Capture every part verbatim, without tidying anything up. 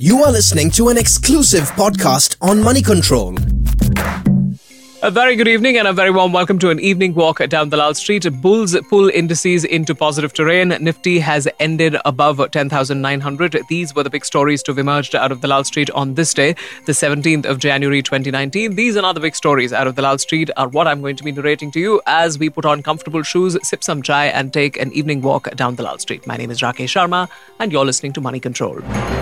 You are listening to an exclusive podcast on Money Control. A very good evening and a very warm welcome to an evening walk down Dalal Street. Bulls pull indices into positive terrain. Nifty has ended above ten thousand nine hundred. These were the big stories to have emerged out of Dalal Street on this day, the seventeenth of January twenty nineteen. These and other big stories out of Dalal Street are what I'm going to be narrating to you as we put on comfortable shoes, sip some chai and take an evening walk down Dalal Street. My name is Rakesh Sharma and you're listening to Money Control.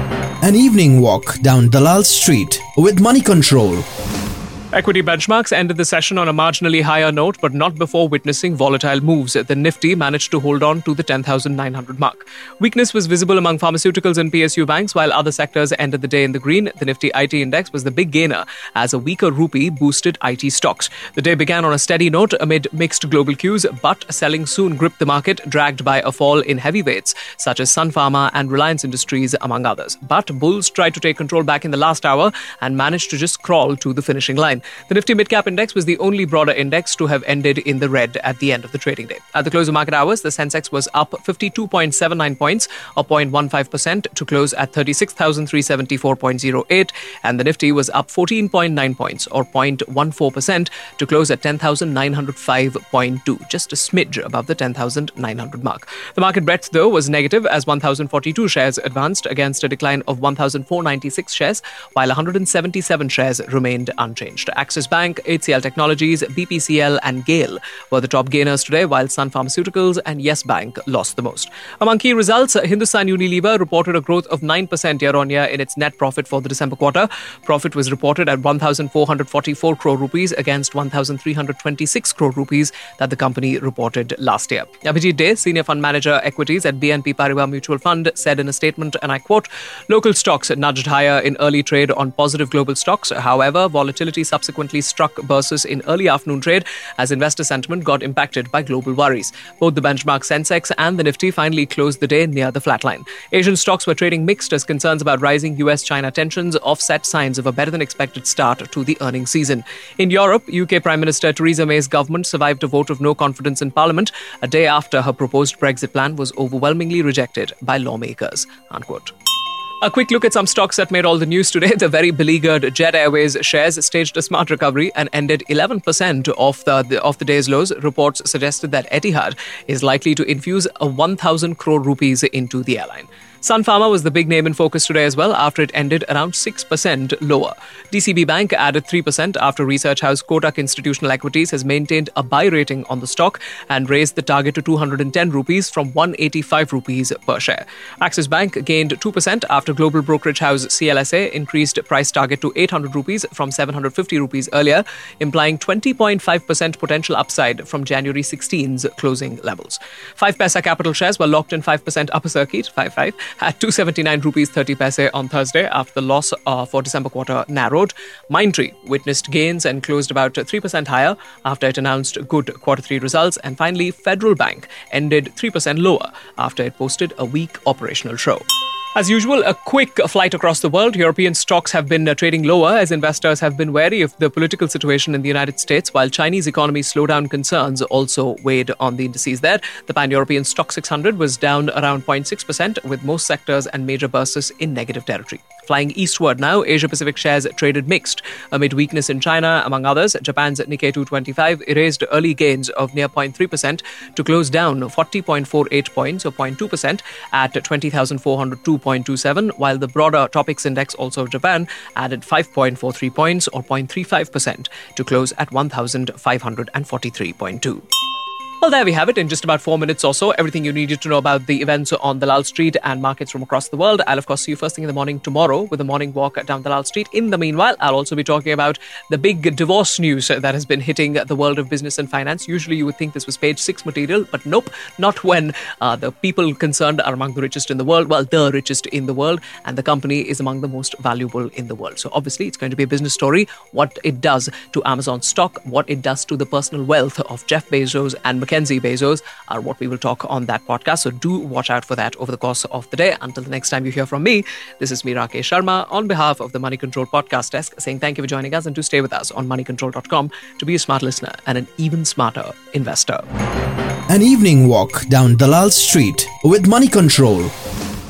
An evening walk down Dalal Street with Money Control. Equity benchmarks ended the session on a marginally higher note, but not before witnessing volatile moves. The Nifty managed to hold on to the ten thousand nine hundred mark. Weakness was visible among pharmaceuticals and P S U banks, while other sectors ended the day in the green. The Nifty I T index was the big gainer as a weaker rupee boosted I T stocks. The day began on a steady note amid mixed global cues, but selling soon gripped the market, dragged by a fall in heavyweights such as Sun Pharma and Reliance Industries, among others. But bulls tried to take control back in the last hour and managed to just crawl to the finishing line. The Nifty Midcap Index was the only broader index to have ended in the red at the end of the trading day. At the close of market hours, the Sensex was up fifty-two point seven nine points, or zero point one five percent, to close at thirty-six thousand three hundred seventy-four point zero eight, and the Nifty was up fourteen point nine points, or zero point one four percent, to close at ten thousand nine hundred five point two, just a smidge above the ten thousand nine hundred mark. The market breadth, though, was negative as one thousand forty-two shares advanced against a decline of one thousand four hundred ninety-six shares, while one hundred seventy-seven shares remained unchanged. Axis Bank, H C L Technologies, B P C L and GAIL were the top gainers today, while Sun Pharmaceuticals and Yes Bank lost the most. Among key results, Hindustan Unilever reported a growth of nine percent year-on-year in its net profit for the December quarter. Profit was reported at one thousand four hundred forty-four crore rupees against one thousand three hundred twenty-six crore rupees that the company reported last year. Abhijit Dey, Senior Fund Manager Equities at B N P Paribas Mutual Fund, said in a statement, and I quote, "Local stocks nudged higher in early trade on positive global stocks. However, volatility subsequently struck bursts in early afternoon trade as investor sentiment got impacted by global worries. Both the benchmark Sensex and the Nifty finally closed the day near the flatline. Asian stocks were trading mixed as concerns about rising U S China tensions offset signs of a better-than-expected start to the earnings season. In Europe, U K Prime Minister Theresa May's government survived a vote of no confidence in Parliament a day after her proposed Brexit plan was overwhelmingly rejected by lawmakers." Unquote. A quick look at some stocks that made all the news today. The very beleaguered Jet Airways shares staged a smart recovery and ended eleven percent off the, the, off the day's lows. Reports suggested that Etihad is likely to infuse a one thousand crore rupees into the airline. Sun Pharma was the big name in focus today as well after it ended around six percent lower. D C B Bank added three percent after research house Kotak Institutional Equities has maintained a buy rating on the stock and raised the target to two hundred ten rupees from one hundred eighty-five rupees per share. Axis Bank gained two percent after global brokerage house C L S A increased price target to eight hundred rupees from seven hundred fifty rupees earlier, implying twenty point five percent potential upside from January sixteenth's closing levels. five Paisa Capital shares were locked in five percent upper circuit, five five, at two hundred seventy-nine rupees thirty paise on Thursday after the loss uh, for December quarter narrowed. Mindtree witnessed gains and closed about three percent higher after it announced good quarter three results. And finally, Federal Bank ended three percent lower after it posted a weak operational show. As usual, a quick flight across the world. European stocks have been uh, trading lower as investors have been wary of the political situation in the United States, while Chinese economy slowdown concerns also weighed on the indices there. The Pan-European Stock six hundred was down around zero point six percent, with most sectors and major bursts in negative territory. Flying eastward now, Asia-Pacific shares traded mixed amid weakness in China, among others. Japan's Nikkei two twenty-five erased early gains of near zero point three percent to close down forty point four eight points, or zero point two percent, at twenty thousand four hundred two point two seven, while the broader Topix index, also of Japan, added five point four three points, or zero point three five percent, to close at one thousand five hundred forty-three point two. Well, there we have it. In just about four minutes or so, everything you needed to know about the events on Dalal Street and markets from across the world. I'll, of course, see you first thing in the morning tomorrow with a morning walk down Dalal Street. In the meanwhile, I'll also be talking about the big divorce news that has been hitting the world of business and finance. Usually you would think this was page six material, but nope, not when uh, the people concerned are among the richest in the world. Well, the richest in the world, and the company is among the most valuable in the world. So obviously, it's going to be a business story. What it does to Amazon stock, what it does to the personal wealth of Jeff Bezos and Mackenzie Bezos are what we will talk on that podcast. So do watch out for that over the course of the day. Until the next time you hear from me, this is me, Rakesh Sharma, on behalf of the Money Control podcast desk, saying thank you for joining us and to stay with us on money control dot com to be a smart listener and an even smarter investor. An evening walk down Dalal Street with Money Control.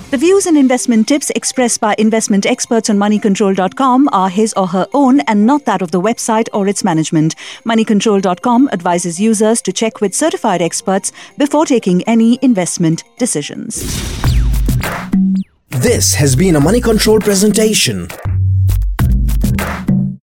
The views and investment tips expressed by investment experts on money control dot com are his or her own and not that of the website or its management. money control dot com advises users to check with certified experts before taking any investment decisions. This has been a Money Control presentation.